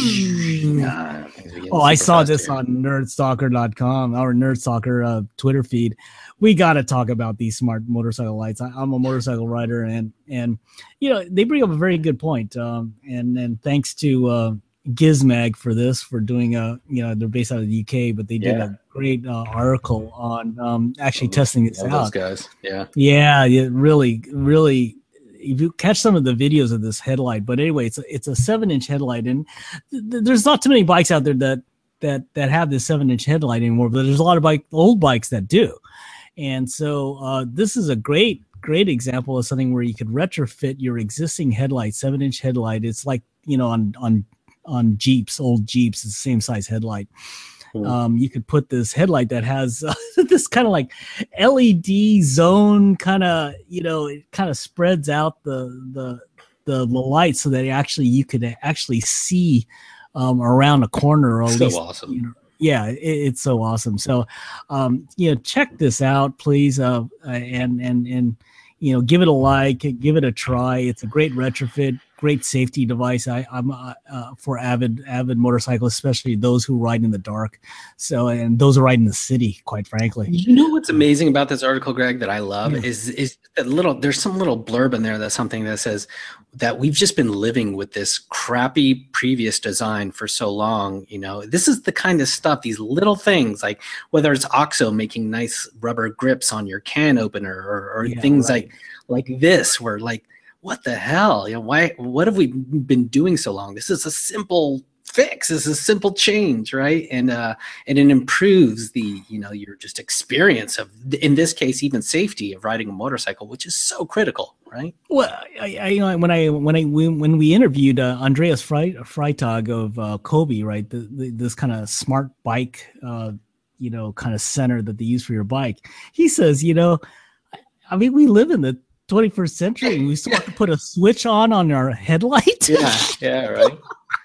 I saw this on nerdstalker.com, our Nerdstalker Twitter feed. We got to talk about these smart motorcycle lights. I'm a motorcycle rider, and they bring up a very good point. And thanks to Gizmag for doing they're based out of the UK, but they did a great article on actually testing this out. Those guys. Yeah, really, really. If you catch some of the videos of this headlight, but anyway, it's a 7-inch headlight, and there's not too many bikes out there that have this 7-inch headlight anymore, but there's a lot of old bikes that do. And so this is a great example of something where you could retrofit your existing headlight, 7-inch headlight. It's like, on Jeeps, old Jeeps, it's the same size headlight. You could put this headlight that has this kind of like LED zone kind of, it kind of spreads out the light so that you could actually see around a corner, or at least, awesome. Yeah, it's so awesome. So, check this out, please, and give it a like, give it a try. It's a great retrofit, great safety device. I'm for avid motorcyclists, especially those who ride in the dark. So, and those who ride in the city, quite frankly. You know what's amazing about this article, Greg, that I love Yeah. is that there's some little blurb in there that's something that says that we've just been living with this crappy previous design for so long. This is the kind of stuff, these little things, like whether it's OXO making nice rubber grips on your can opener or things right. like this, where like, what the hell? What have we been doing so long? This is a simple fix. This is a simple change, right? And it improves the your just experience of, in this case, even safety of riding a motorcycle, which is so critical, right? Well, when we interviewed Andreas Freitag of Kobe, right, this kind of smart bike, kind of center that they use for your bike, he says, we live in the 21st century and we still have to put a switch on our headlight. Yeah, right.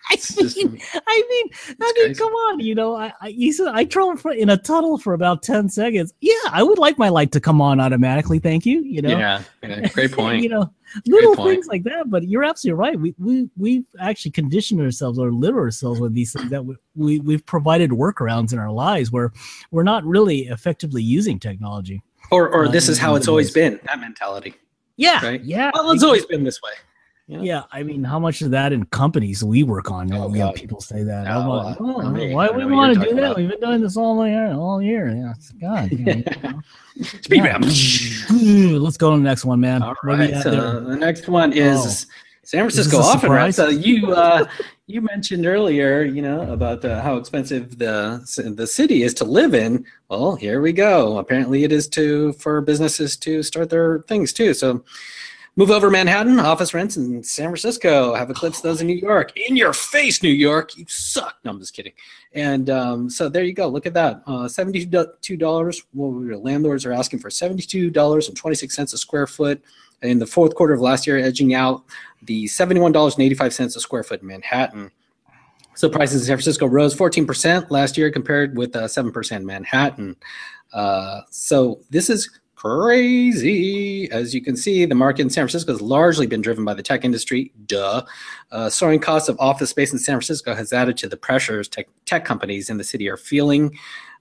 I mean, come on, I traveled in a tunnel for about 10 seconds. Yeah, I would like my light to come on automatically. Thank you. Yeah, great point. Little things like that. But you're absolutely right. We've actually conditioned ourselves or live ourselves with these things that we've provided workarounds in our lives where we're not really effectively using technology. Or this is how it's always been, that mentality. Yeah. Right? Yeah. Well, it's always been this way. Yeah, I mean, how much of that in companies we work on? People say that. Why would we want to do that? We've been doing this all year. Yeah, God. Speed round. Let's go to the next one, man. All right. So the next one is San Francisco Often Rent. So you mentioned earlier, about how expensive the city is to live in. Well, here we go. Apparently, it is for businesses to start their things too. So. Move over Manhattan, office rents in San Francisco have eclipsed those in New York. In your face, New York. You suck. No, I'm just kidding. And so there you go. Look at that. $72. Well, landlords are asking for $72.26 a square foot in the fourth quarter of last year, edging out the $71.85 a square foot in Manhattan. So prices in San Francisco rose 14% last year compared with 7% in Manhattan. So this is crazy. As you can see, the market in San Francisco has largely been driven by the tech industry. Soaring costs of office space in San Francisco has added to the pressures tech companies in the city are feeling.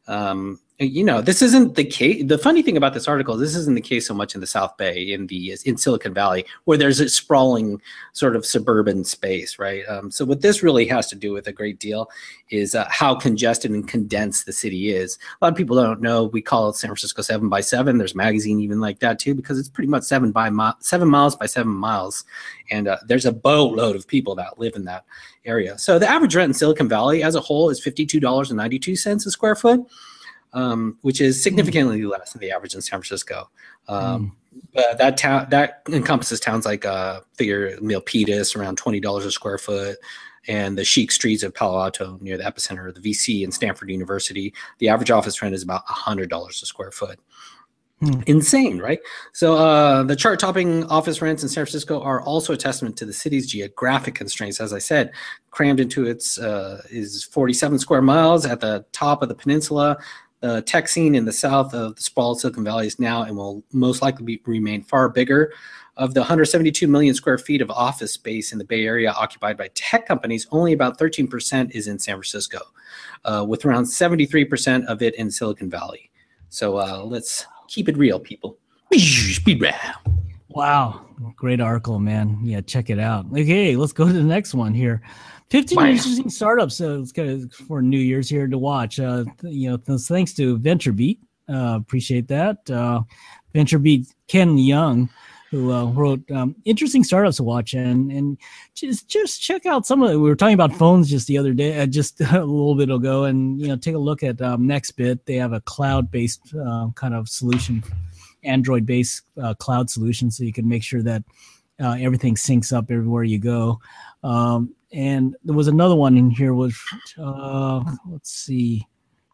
This isn't the case. The funny thing about this article, this isn't the case so much in the South Bay, in Silicon Valley, where there's a sprawling sort of suburban space, right? So what this really has to do with a great deal is how congested and condensed the city is. A lot of people don't know. We call it San Francisco 7 by 7. There's a magazine even like that too, because it's pretty much 7 miles by 7 miles, and there's a boatload of people that live in that area. So the average rent in Silicon Valley as a whole is $52.92 a square foot. Which is significantly less than the average in San Francisco. But that encompasses towns like Milpitas, around $20 a square foot, and the chic streets of Palo Alto near the epicenter of the VC and Stanford University. The average office rent is about $100 a square foot. Insane, right? So the chart-topping office rents in San Francisco are also a testament to the city's geographic constraints. As I said, crammed into its is 47 square miles at the top of the peninsula. The tech scene in the south of the sprawled Silicon Valley is now and will most likely remain far bigger. Of the 172 million square feet of office space in the Bay Area occupied by tech companies, only about 13% is in San Francisco, with around 73% of it in Silicon Valley. So let's keep it real, people. Speed round. Wow. Great article, man. Yeah, check it out. Okay, let's go to the next one here. 15 interesting startups for New Year's here to watch. Thanks to VentureBeat. Appreciate that. VentureBeat, Ken Young, who wrote interesting startups to watch, and just check out some of it. We were talking about phones just the other day, just a little bit ago, and take a look at Nextbit. They have a cloud-based kind of solution, Android-based cloud solution, so you can make sure that everything syncs up everywhere you go. And there was another one in here was, let's see,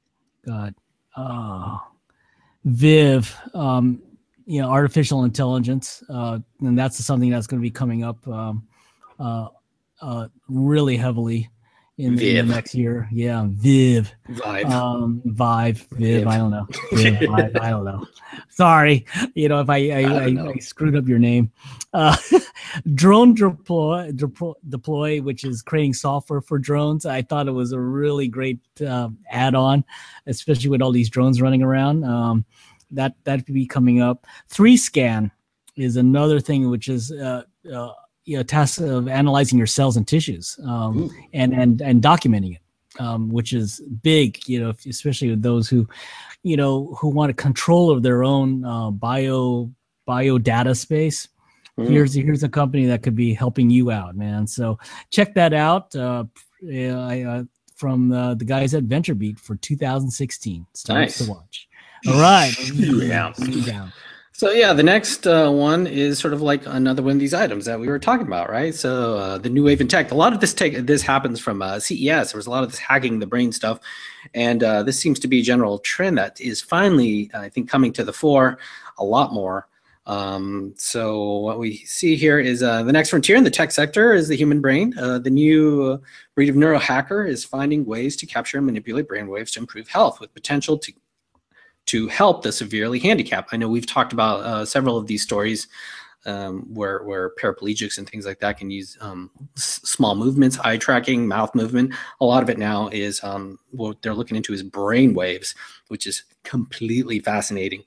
Viv, artificial intelligence, and that's something that's going to be coming up really heavily in the next year. Yeah, Vive. Vive. I don't know. Vive, Vive, I don't know. Sorry, if I screwed up your name. Drone deploy, which is creating software for drones. I thought it was a really great add-on, especially with all these drones running around. That could be coming up. 3Scan is another thing, which is task of analyzing your cells and tissues and documenting it, which is big, especially with those who want a control of their own bio data space. Here's a company that could be helping you out, man. So check that out from the guys at VentureBeat for 2016. Nice to watch. All right. So yeah, the next one is sort of like another one of these items that we were talking about, right? So the new wave in tech. A lot of this happens from CES. There was a lot of this hacking the brain stuff, and this seems to be a general trend that is finally, I think, coming to the fore a lot more. So what we see here is the next frontier in the tech sector is the human brain. The new breed of neurohacker is finding ways to capture and manipulate brainwaves to improve health, with potential to help the severely handicapped. I know we've talked about several of these stories where paraplegics and things like that can use small movements, eye tracking, mouth movement. A lot of it now is what they're looking into is brain waves, which is completely fascinating.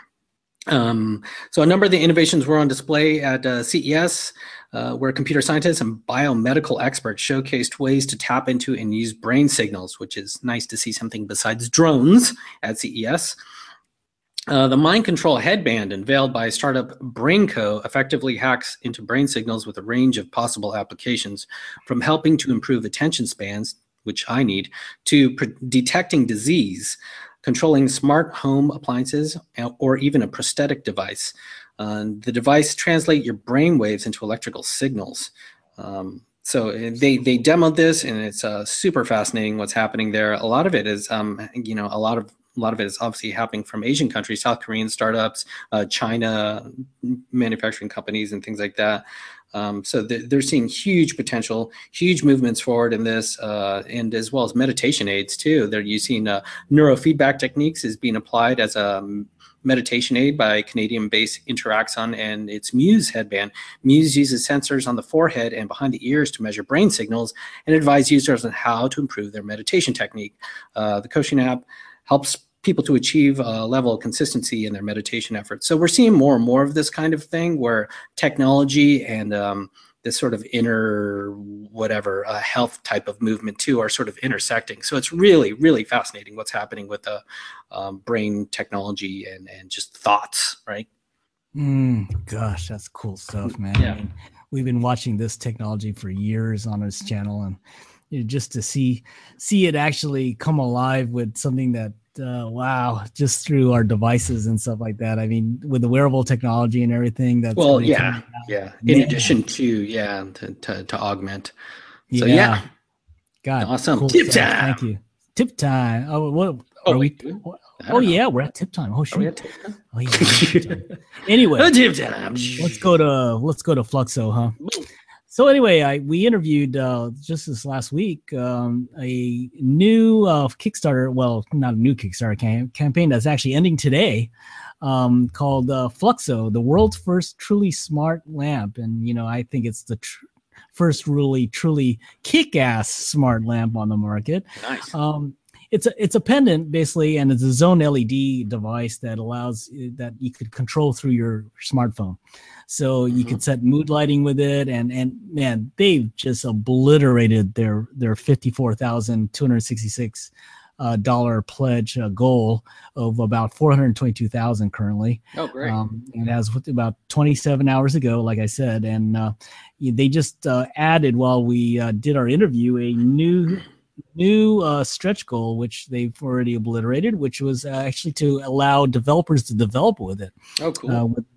So a number of the innovations were on display at CES, where computer scientists and biomedical experts showcased ways to tap into and use brain signals, which is nice to see something besides drones at CES. The mind control headband unveiled by startup BrainCo effectively hacks into brain signals with a range of possible applications, from helping to improve attention spans, which I need, to detecting disease, controlling smart home appliances, or even a prosthetic device. The device translates your brain waves into electrical signals. So they demoed this, and it's super fascinating what's happening there. A lot of it is, a lot of it is obviously happening from Asian countries, South Korean startups, China manufacturing companies, and things like that. So they're seeing huge potential, huge movements forward in this, and as well as meditation aids too. They're using neurofeedback techniques is being applied as a meditation aid by Canadian-based Interaxon and its Muse headband. Muse uses sensors on the forehead and behind the ears to measure brain signals and advise users on how to improve their meditation technique. The Coaching app helps people to achieve a level of consistency in their meditation efforts. So we're seeing more and more of this kind of thing where technology and this sort of inner health type of movement too are sort of intersecting. So it's really, really fascinating what's happening with the brain technology and just thoughts, right? Gosh, that's cool stuff, man. Yeah. I mean, we've been watching this technology for years on this channel, and just to see it actually come alive with something that just through our devices and stuff like that. I mean, with the wearable technology and everything that's in addition to augment. So God, awesome. Cool Tip stuff. time. Thank you. Tip time. Oh, what are we? Yeah, we're at tip time. Oh shoot. Are we at tip time? Oh yeah. Anyway, tip time. let's go to Fluxo, huh? So anyway, we interviewed just this last week a new Kickstarter, well, not a new Kickstarter campaign that's actually ending today, called Fluxo, the world's first truly smart lamp. And, I think it's the first really, truly kick-ass smart lamp on the market. Nice. It's a pendant basically, and it's a zone LED device that allows that you could control through your smartphone. So you could set mood lighting with it, and man, they've just obliterated their $54,266 dollar pledge goal of about $422,000 currently. Oh, great! And as about 27 hours ago, like I said, and they just added while we did our interview a new stretch goal, which they've already obliterated, which was actually to allow developers to develop with it. Oh, cool. With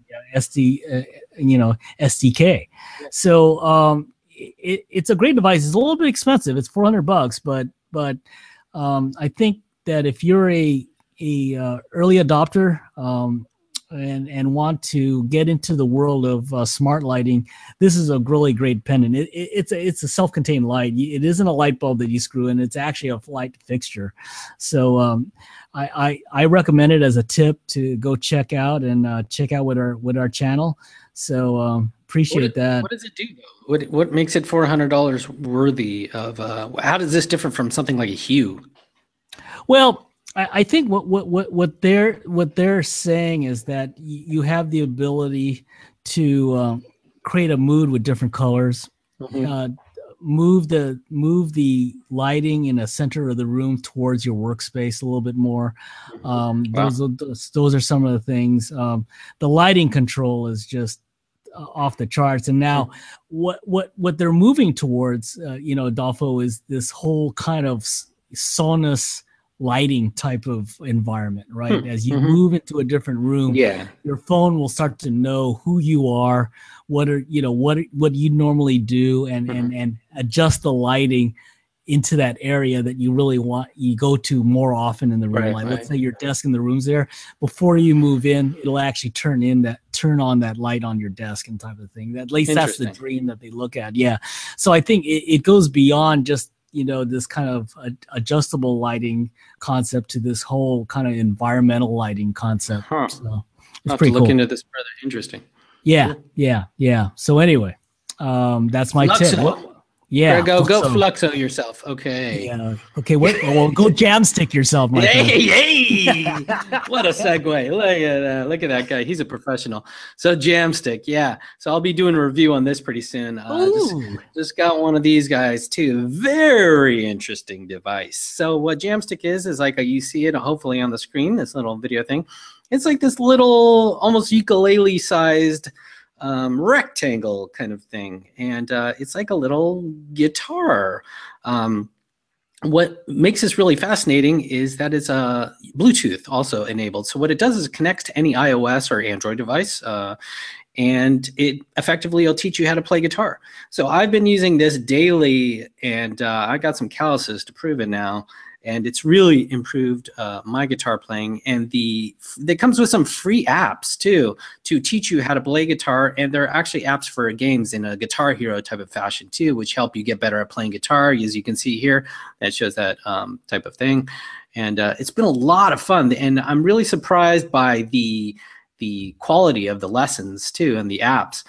SDK. So it's a great device. It's a little bit expensive. It's $400, but I think that if you're a early adopter, and want to get into the world of smart lighting, this is a really great pendant. It's a self-contained light. It isn't a light bulb that you screw in. It's actually a light fixture. So I recommend it as a tip to go check out and check out with our channel. So appreciate that. What does it do though? What makes it $400 worthy of? How does this differ from something like a Hue? Well, I think what they're saying is that you have the ability to create a mood with different colors, move the lighting in the center of the room towards your workspace a little bit more. Those are some of the things. The lighting control is just off the charts. And now what they're moving towards, Adolfo, is this whole kind of sonus lighting type of environment, right? As you move into a different room, your phone will start to know who you are, what you normally do, and adjust the lighting into that area that you really want, you go to more often in the room. Let's say your desk in the room's there. Before you move in, it'll actually turn on that light on your desk and type of thing. At least that's the dream that they look at. Yeah. So I think it goes beyond just, this kind of adjustable lighting concept to this whole kind of environmental lighting concept. So it's pretty cool. Look into this further. Interesting. Yeah. Cool. Yeah. So anyway, that's my tip. Yeah. Go Fluxo yourself. Okay. Yeah. Okay. Well, go Jamstick yourself, my friend. Hey! What a segue. Look at that guy. He's a professional. So Jamstick. Yeah. So I'll be doing a review on this pretty soon. Just got one of these guys too. Very interesting device. So what Jamstick is like you see it hopefully on the screen, this little video thing. It's like this little almost ukulele sized rectangle kind of thing, and it's like a little guitar. What makes this really fascinating is that it's Bluetooth also enabled. So what it does is it connects to any iOS or Android device, and it effectively will teach you how to play guitar. So I've been using this daily, and I got some calluses to prove it now. And it's really improved my guitar playing. And it comes with some free apps too to teach you how to play guitar. And there are actually apps for games in a Guitar Hero type of fashion too, which help you get better at playing guitar. As you can see here, that shows that type of thing. And it's been a lot of fun. And I'm really surprised by the quality of the lessons too and the apps.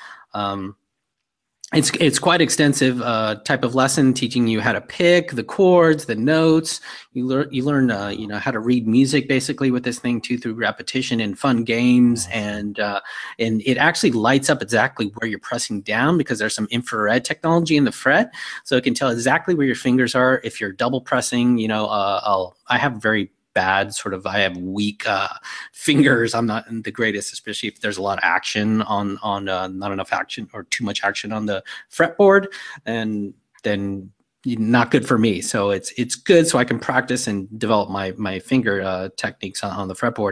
It's quite extensive type of lesson, teaching you how to pick the chords, the notes. You learn how to read music basically with this thing too through repetition and fun games, and it actually lights up exactly where you're pressing down because there's some infrared technology in the fret, so it can tell exactly where your fingers are. If you're double pressing, I have very bad I have weak fingers. I'm not the greatest, especially if there's a lot of action on not enough action or too much action on the fretboard, and then not good for me. So it's good so I can practice and develop my finger techniques on the fretboard,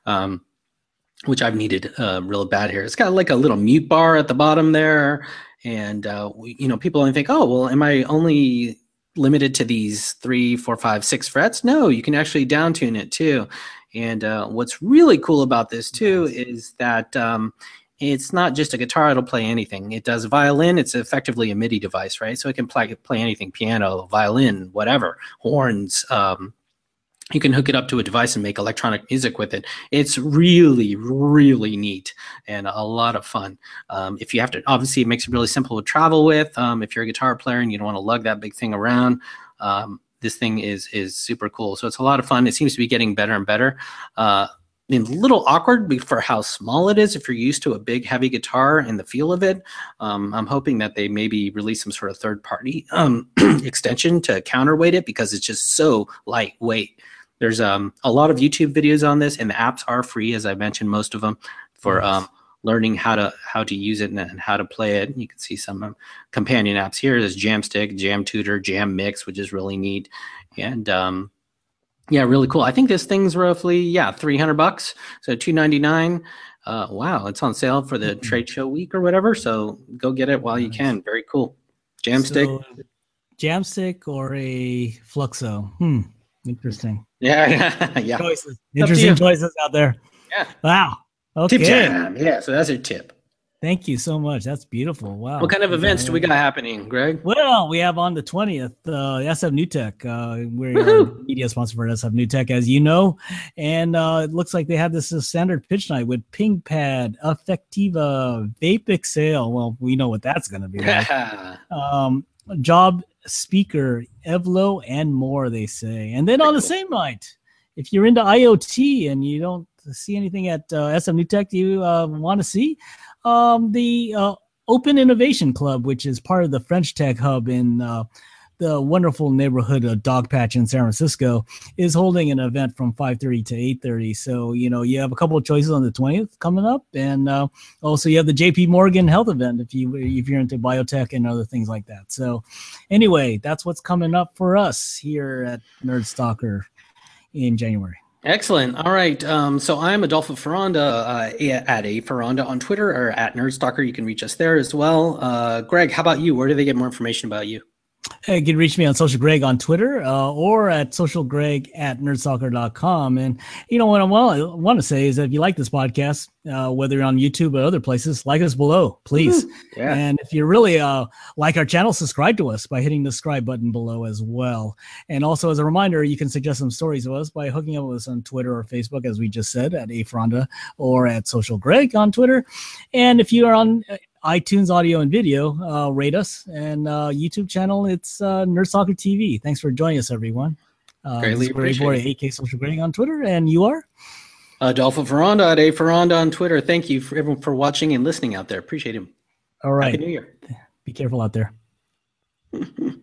which I've needed real bad here. It's got like a little mute bar at the bottom there, and people only think, oh well, am I only limited to these 3, 4, 5, 6 frets? No, you can actually down tune it too. And what's really cool about this too is that it's not just a guitar, it'll play anything. It does violin, it's effectively a MIDI device, right? So it can play anything, piano, violin, whatever, horns. You can hook it up to a device and make electronic music with it. It's really, really neat and a lot of fun. If you have to, obviously it makes it really simple to travel with. If you're a guitar player and you don't want to lug that big thing around, this thing is super cool. So it's a lot of fun. It seems to be getting better and better. A little awkward for how small it is if you're used to a big heavy guitar and the feel of it. I'm hoping that they maybe release some sort of third-party extension to counterweight it because it's just so lightweight. There's a lot of YouTube videos on this, and the apps are free, as I mentioned, most of them, for learning how to use it and how to play it. You can see some companion apps here. There's Jamstick, Jam Tutor, Jam Mix, which is really neat, and really cool. I think this thing's roughly $300, so $299. Wow, it's on sale for the trade show week or whatever. So go get it while you can. Very cool. Jamstick, Jamstick, or a Fluxo. Interesting. Yeah. Choices. Interesting choices out there. Yeah. Wow. Okay. Tip Jam. Yeah, so that's your tip. Thank you so much. That's beautiful. Wow. What kind of events do we got happening, Greg? Well, we have on the 20th, SF New Tech. We are Woohoo! the media sponsor for SF New Tech, as you know. And it looks like they have this standard pitch night with PingPad, Affectiva, Vapexhale. Well, we know what that's going to be like. Job Speaker, Evlo, and more, they say. And then on the same night, if you're into IoT and you don't see anything at SF New Tech you want to see, the Open Innovation Club, which is part of the French Tech Hub in the wonderful neighborhood of Dogpatch in San Francisco, is holding an event from 5:30 to 8:30. So, you have a couple of choices on the 20th coming up. And also you have the JP Morgan Health event if you're into biotech and other things like that. So anyway, that's what's coming up for us here at Nerd Stalker in January. Excellent. All right. So I'm Adolfo Ferranda at A Ferranda on Twitter, or at Nerdstalker. You can reach us there as well. Greg, how about you? Where do they get more information about you? You can reach me on Social Greg on Twitter or at socialgreg@nerdstalker.com. And, what I want to say is that if you like this podcast, whether you're on YouTube or other places, like us below, please. Yeah. And if you really like our channel, subscribe to us by hitting the subscribe button below as well. And also, as a reminder, you can suggest some stories to us by hooking up with us on Twitter or Facebook, as we just said, at A Ferranda or at Social Greg on Twitter. And if you are on iTunes audio and video, rate us, and YouTube channel, it's Nerd Stalker TV. Thanks for joining us, everyone. Greatly appreciate it. AK Social Greg on Twitter, and you are? Adolfo Ferranda at A Ferranda on Twitter. Thank you for everyone for watching and listening out there. Appreciate him. All right. Happy New Year. Be careful out there.